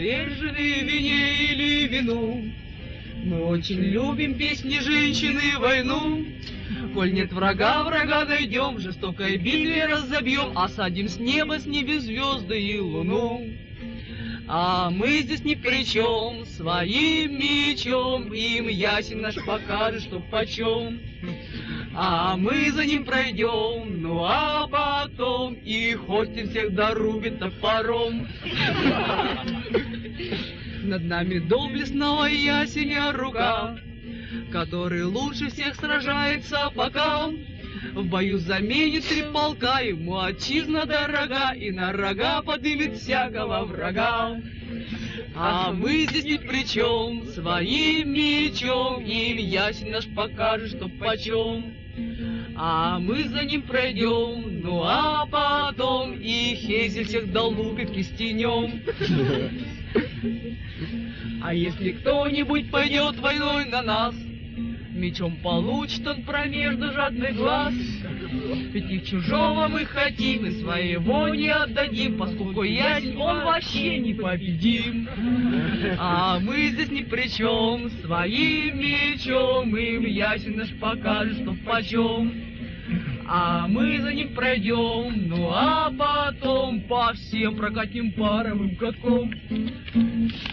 привержены вине или вину. Мы очень любим песни женщины, войну. Коль нет врага, врага найдем, жестокой битве разобьем, осадим с неба, с небес звезды и луну. А мы здесь ни при чем, своим мечом им ясен наш покажет, что почем. А мы за ним пройдем, ну а потом и хостин всех дорубит топором. Над нами доблестного ясеня рука, который лучше всех сражается пока. В бою заменит 3 полка, ему отчизна дорога, и на рога подымет всякого врага. А мы здесь ни при чем, своим мечом им ясен наш покажет, что почем. А мы за ним пройдем, ну а потом и Хейзель всех долбит кистенем. А если кто-нибудь пойдет войной на нас, мечом получит он промежду жадный глаз. Ведь их чужого мы хотим и своего не отдадим, поскольку ясень он вообще непобедим. А мы здесь ни при чем, своим мечом им ясень наш покажет, что почем. А мы за ним пройдем, ну а потом по всем прокатим паровым катком.